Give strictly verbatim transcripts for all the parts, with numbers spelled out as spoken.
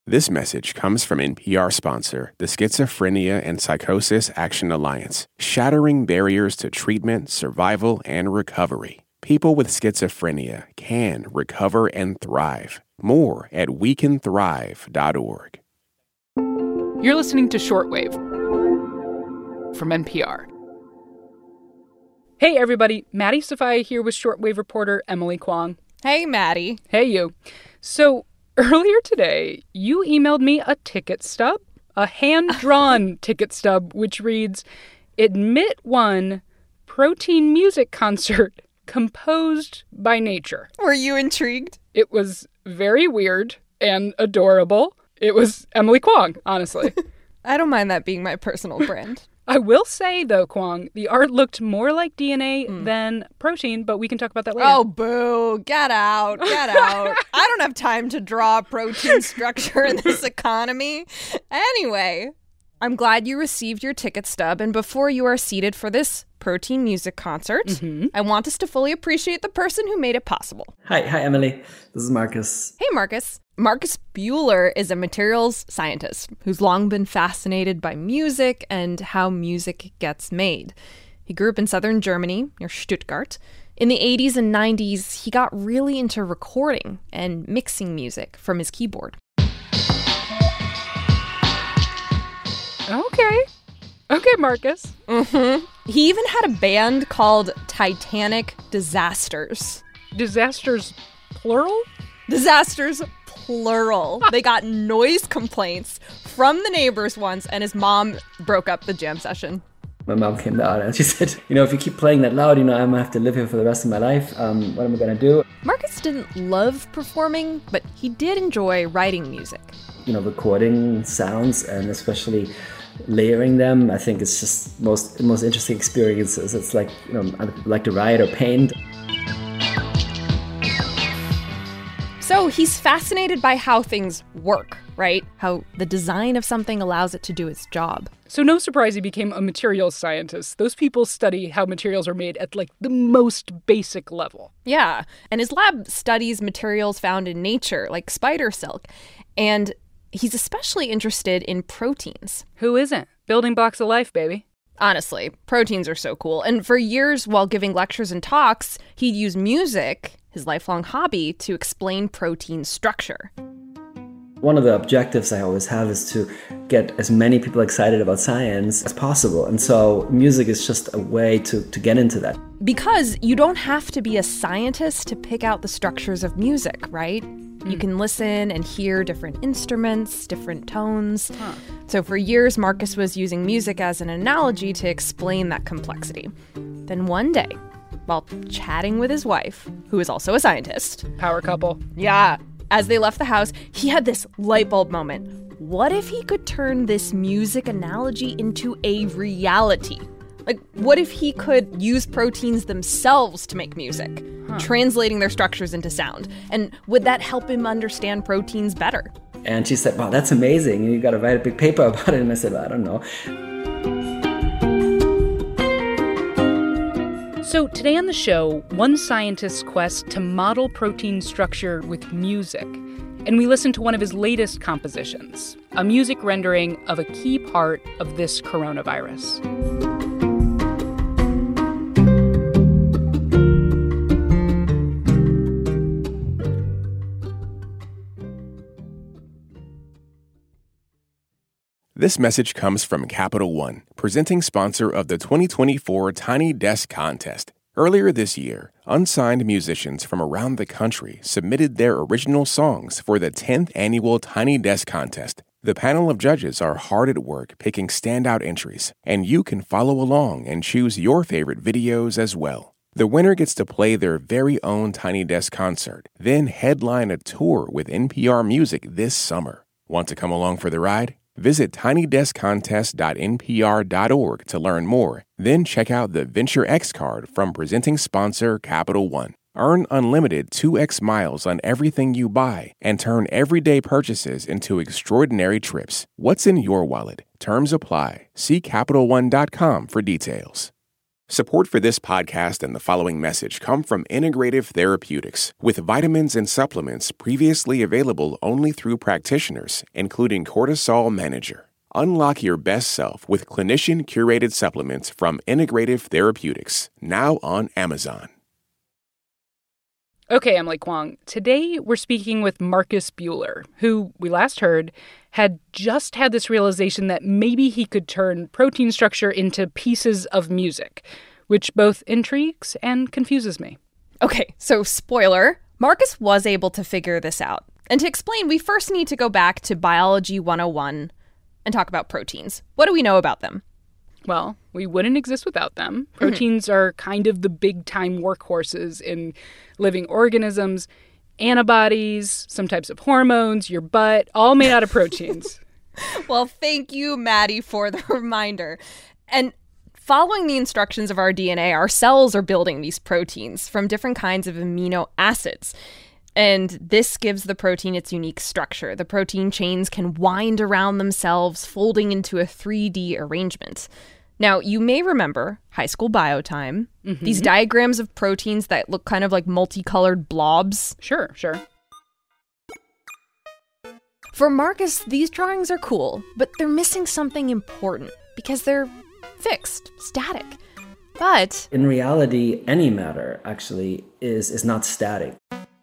This message comes from N P R sponsor, the Schizophrenia and Psychosis Action Alliance, shattering barriers to treatment, survival, and recovery. People with schizophrenia can recover and thrive. More at we can thrive dot org. You're listening to Shortwave from N P R. Hey, everybody. Maddie Sofia here with Shortwave reporter Emily Kwong. Hey, Maddie. Hey, you. So, earlier today, you emailed me a ticket stub, a hand-drawn ticket stub, which reads, Admit One Protein Music Concert Composed by Nature. Were you intrigued? It was very weird and adorable. It was Emily Kwong, honestly. I don't mind that being my personal brand. I will say, though, Kwong, the art looked more like D N A mm. than protein, but we can talk about that later. Oh, boo. Get out. Get out. I don't have time to draw protein structure in this economy. Anyway, I'm glad you received your ticket stub, and before you are seated for this protein music concert, mm-hmm. I want us to fully appreciate the person who made it possible. Hi, hi, Emily. This is Marcus. Hey, Marcus. Marcus Buehler is a materials scientist who's long been fascinated by music and how music gets made. He grew up in southern Germany, near Stuttgart. In the eighties and nineties, he got really into recording and mixing music from his keyboard. Okay. Okay, Marcus. Mm-hmm. He even had a band called Titanic Disasters. Disasters, plural? Disasters, plural. They got noise complaints from the neighbors once, and his mom broke up the jam session. My mom came down and she said, you know, if you keep playing that loud, you know, I'm going to have to live here for the rest of my life. Um, what am I going to do? Marcus didn't love performing, but he did enjoy writing music. You know, recording sounds and especially layering them, I think it's just most most interesting experiences. It's like, you know, other people like to write or paint. So he's fascinated by how things work, right? How the design of something allows it to do its job. So no surprise he became a materials scientist. Those people study how materials are made at, like, the most basic level. Yeah, and his lab studies materials found in nature, like spider silk. And he's especially interested in proteins. Who isn't? Building blocks of life, baby. Honestly, proteins are so cool. And for years, while giving lectures and talks, he'd use music, his lifelong hobby, to explain protein structure. One of the objectives I always have is to get as many people excited about science as possible. And so music is just a way to, to get into that. Because you don't have to be a scientist to pick out the structures of music, right? You can listen and hear different instruments, different tones. Huh. So for years, Marcus was using music as an analogy to explain that complexity. Then one day, while chatting with his wife, who is also a scientist. Power couple. Yeah. As they left the house, he had this light bulb moment. What if he could turn this music analogy into a reality? Like, what if he could use proteins themselves to make music, huh. translating their structures into sound? And would that help him understand proteins better? And she said, wow, that's amazing. You got to write a big paper about it. And I said, well, I don't know. So today on the show, one scientist's quest to model protein structure with music. And we listened to one of his latest compositions, a music rendering of a key part of this coronavirus. This message comes from Capital One, presenting sponsor of the twenty twenty-four Tiny Desk Contest. Earlier this year, unsigned musicians from around the country submitted their original songs for the tenth annual Tiny Desk Contest. The panel of judges are hard at work picking standout entries, and you can follow along and choose your favorite videos as well. The winner gets to play their very own Tiny Desk concert, then headline a tour with N P R Music this summer. Want to come along for the ride? Visit tiny desk contest dot n p r dot org to learn more. Then check out the Venture X card from presenting sponsor Capital One. Earn unlimited two x miles on everything you buy and turn everyday purchases into extraordinary trips. What's in your wallet? Terms apply. See Capital One dot com for details. Support for this podcast and the following message come from Integrative Therapeutics, with vitamins and supplements previously available only through practitioners, including Cortisol Manager. Unlock your best self with clinician-curated supplements from Integrative Therapeutics, now on Amazon. Okay, Emily Kwong. Today we're speaking with Marcus Buehler, who we last heard had just had this realization that maybe he could turn protein structure into pieces of music, which both intrigues and confuses me. Okay, so spoiler, Marcus was able to figure this out. And to explain, we first need to go back to Biology one oh one and talk about proteins. What do we know about them? Well, we wouldn't exist without them. Proteins mm-hmm. are kind of the big-time workhorses in living organisms. Antibodies, some types of hormones, your butt, all made out of proteins. Well, thank you, Maddie, for the reminder. And following the instructions of our D N A, our cells are building these proteins from different kinds of amino acids. And this gives the protein its unique structure. The protein chains can wind around themselves, folding into a three D arrangement. Now, you may remember high school bio time, mm-hmm. these diagrams of proteins that look kind of like multicolored blobs. Sure, sure. For Marcus, these drawings are cool, but they're missing something important because they're fixed, static. But in reality, any matter actually is, is not static.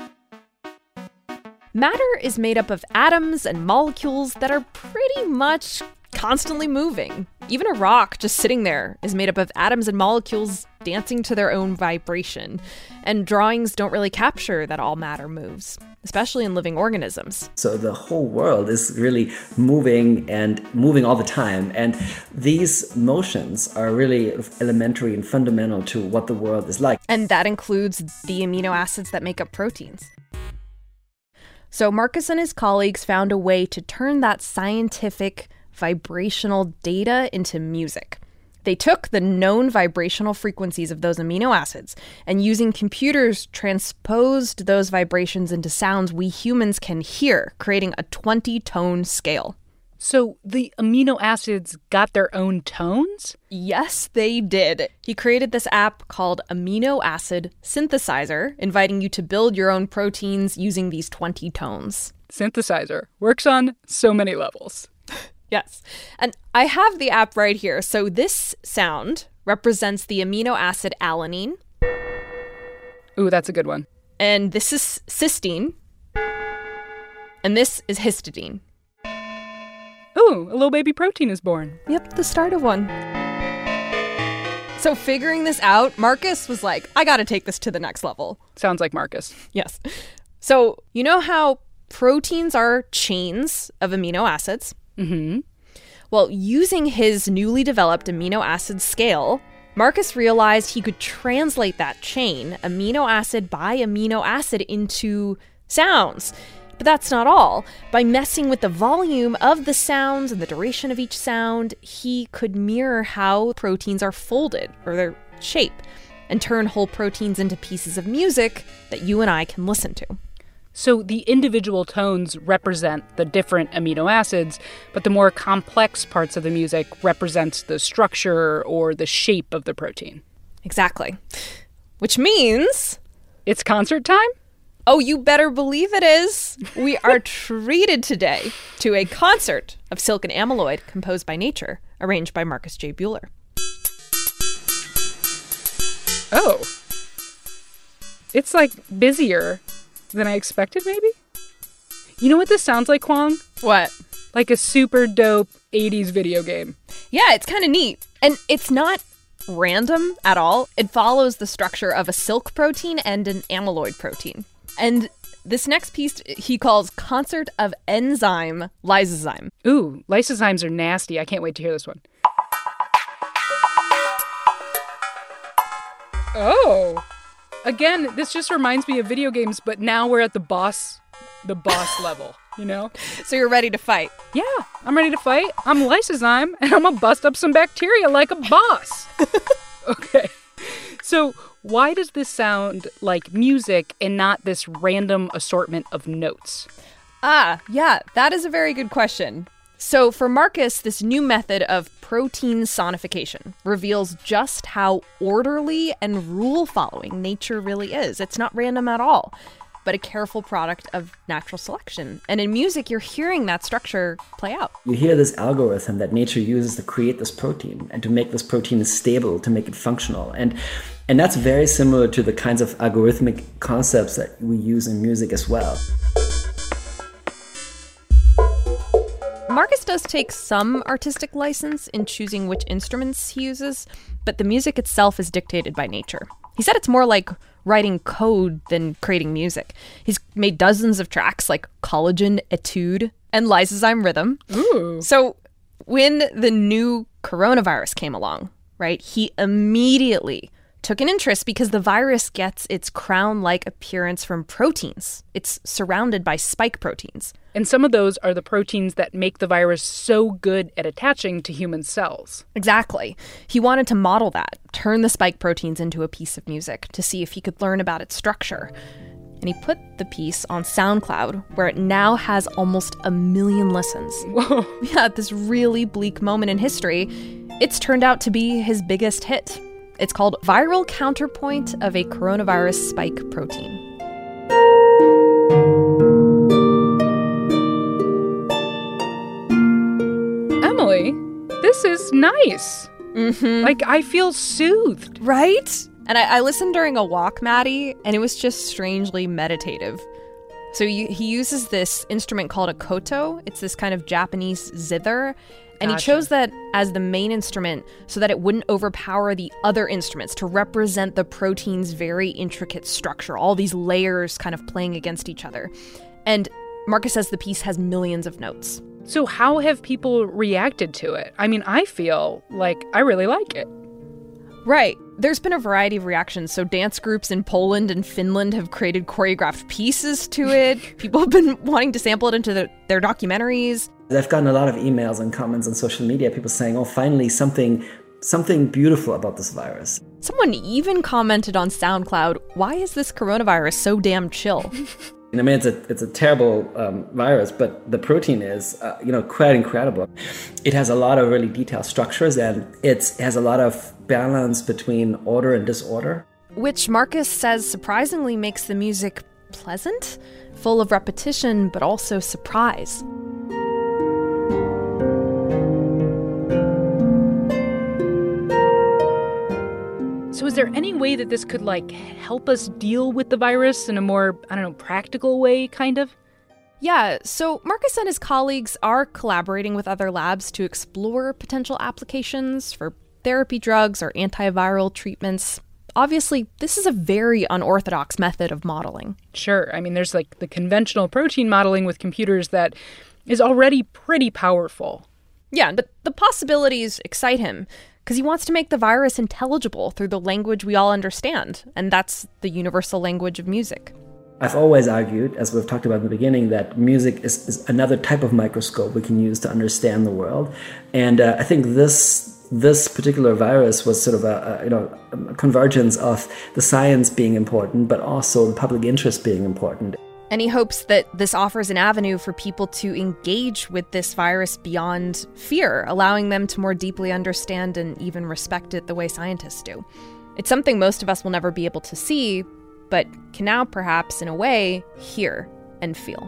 Matter is made up of atoms and molecules that are pretty much constantly moving. Even a rock just sitting there is made up of atoms and molecules dancing to their own vibration. And drawings don't really capture that all matter moves, especially in living organisms. So the whole world is really moving and moving all the time. And these motions are really elementary and fundamental to what the world is like. And that includes the amino acids that make up proteins. So Marcus and his colleagues found a way to turn that scientific vibrational data into music. They took the known vibrational frequencies of those amino acids and using computers transposed those vibrations into sounds we humans can hear, creating a twenty-tone scale. So the amino acids got their own tones? Yes, they did. He created this app called Amino Acid Synthesizer, inviting you to build your own proteins using these twenty tones. Synthesizer works on so many levels. Yes. And I have the app right here. So this sound represents the amino acid alanine. Ooh, that's a good one. And this is cysteine. And this is histidine. Ooh, a little baby protein is born. Yep, the start of one. So figuring this out, Marcus was like, I gotta take this to the next level. Sounds like Marcus. Yes. So you know how proteins are chains of amino acids? Mm-hmm. Well, using his newly developed amino acid scale, Marcus realized he could translate that chain, amino acid by amino acid, into sounds. But that's not all. By messing with the volume of the sounds and the duration of each sound, he could mirror how proteins are folded, or their shape, and turn whole proteins into pieces of music that you and I can listen to. So the individual tones represent the different amino acids, but the more complex parts of the music represents the structure or the shape of the protein. Exactly. Which means... it's concert time? Oh, you better believe it is. We are treated today to a concert of Silk and Amyloid composed by nature, arranged by Marcus J. Buehler. Oh. It's like busier than I expected, maybe? You know what this sounds like, Kwong? What? Like a super dope eighties video game. Yeah, it's kind of neat. And it's not random at all. It follows the structure of a silk protein and an amyloid protein. And this next piece he calls Concert of Enzyme Lysozyme. Ooh, lysozymes are nasty. I can't wait to hear this one. Oh. Again, this just reminds me of video games, but now we're at the boss, the boss level, you know? So you're ready to fight? Yeah, I'm ready to fight. I'm lysozyme, and I'm gonna bust up some bacteria like a boss. Okay. So why does this sound like music and not this random assortment of notes? Ah, yeah, that is a very good question. So for Marcus, this new method of protein sonification reveals just how orderly and rule-following nature really is. It's not random at all, but a careful product of natural selection. And in music, you're hearing that structure play out. You hear this algorithm that nature uses to create this protein and to make this protein stable, to make it functional. And and that's very similar to the kinds of algorithmic concepts that we use in music as well. Marcus does take some artistic license in choosing which instruments he uses, but the music itself is dictated by nature. He said it's more like writing code than creating music. He's made dozens of tracks like Collagen, Etude, and Lysozyme Rhythm. Ooh. So when the new coronavirus came along, right, he immediately took an interest because the virus gets its crown-like appearance from proteins. It's surrounded by spike proteins. And some of those are the proteins that make the virus so good at attaching to human cells. Exactly. He wanted to model that, turn the spike proteins into a piece of music to see if he could learn about its structure. And he put the piece on SoundCloud, where it now has almost a million listens. Whoa. Yeah, at this really bleak moment in history, it's turned out to be his biggest hit. It's called Viral Counterpoint of a Coronavirus Spike Protein. Emily, this is nice. Mm-hmm. Like, I feel soothed. Right? And I, I listened during a walk, Maddie, and it was just strangely meditative. So you, he uses this instrument called a koto. It's this kind of Japanese zither. And Gotcha. He chose that as the main instrument so that it wouldn't overpower the other instruments, to represent the protein's very intricate structure, all these layers kind of playing against each other. And Marcus says the piece has millions of notes. So how have people reacted to it? I mean, I feel like I really like it. Right. There's been a variety of reactions. So dance groups in Poland and Finland have created choreographed pieces to it. People have been wanting to sample it into the, their documentaries. I've gotten a lot of emails and comments on social media, people saying, oh, finally something something beautiful about this virus. Someone even commented on SoundCloud, why is this coronavirus so damn chill? I mean, it's a it's a terrible um, virus, but the protein is, uh, you know, quite incredible. It has a lot of really detailed structures, and it has a lot of balance between order and disorder. Which Marcus says surprisingly makes the music pleasant, full of repetition, but also surprise. So is there any way that this could, like, help us deal with the virus in a more, I don't know, practical way, kind of? Yeah, so Marcus and his colleagues are collaborating with other labs to explore potential applications for therapy drugs or antiviral treatments. Obviously, this is a very unorthodox method of modeling. Sure. I mean, there's, like, the conventional protein modeling with computers that is already pretty powerful. Yeah, but the possibilities excite him, because he wants to make the virus intelligible through the language we all understand, and that's the universal language of music. I've always argued, as we've talked about in the beginning, that music is, is another type of microscope we can use to understand the world. And uh, I think this this particular virus was sort of a, a you know a convergence of the science being important, but also the public interest being important. And he hopes that this offers an avenue for people to engage with this virus beyond fear, allowing them to more deeply understand and even respect it the way scientists do. It's something most of us will never be able to see, but can now perhaps, in a way, hear and feel.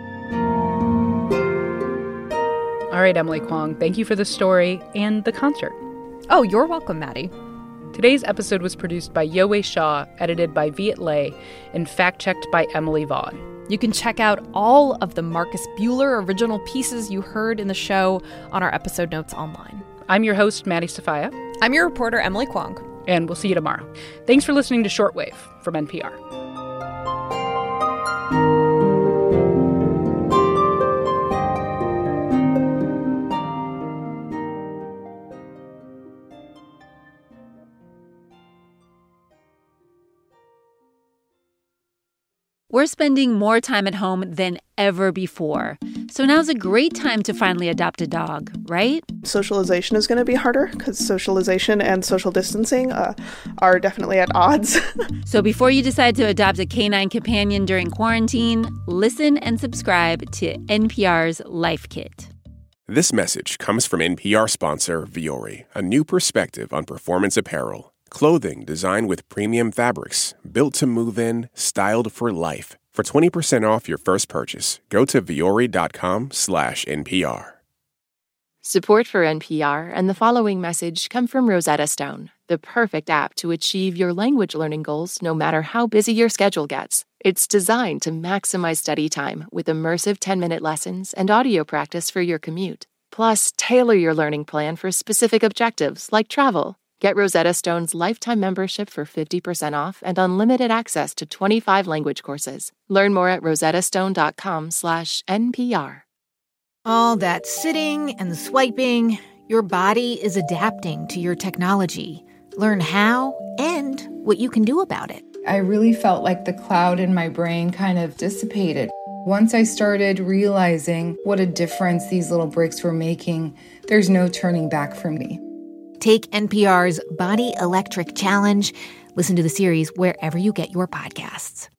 All right, Emily Kwong, thank you for the story and the concert. Oh, you're welcome, Maddie. Today's episode was produced by Yowei Shaw, edited by Viet Le, and fact-checked by Emily Vaughn. You can check out all of the Marcus Buehler original pieces you heard in the show on our episode notes online. I'm your host, Maddie Sofia. I'm your reporter, Emily Kwong. And we'll see you tomorrow. Thanks for listening to Shortwave from N P R. We're spending more time at home than ever before. So now's a great time to finally adopt a dog, right? Socialization is going to be harder because socialization and social distancing uh, are definitely at odds. So before you decide to adopt a canine companion during quarantine, listen and subscribe to N P R's Life Kit. This message comes from N P R sponsor Vuori, a new perspective on performance apparel. Clothing designed with premium fabrics, built to move in, styled for life. For twenty percent off your first purchase, go to vuori.com slash NPR. Support for N P R and the following message come from Rosetta Stone, the perfect app to achieve your language learning goals no matter how busy your schedule gets. It's designed to maximize study time with immersive ten-minute lessons and audio practice for your commute. Plus, tailor your learning plan for specific objectives like travel. Get Rosetta Stone's lifetime membership for fifty percent off and unlimited access to twenty-five language courses. Learn more at rosettastone.com slash NPR. All that sitting and swiping, your body is adapting to your technology. Learn how and what you can do about it. I really felt like the cloud in my brain kind of dissipated. Once I started realizing what a difference these little breaks were making, there's no turning back for me. Take N P R's Body Electric Challenge. Listen to the series wherever you get your podcasts.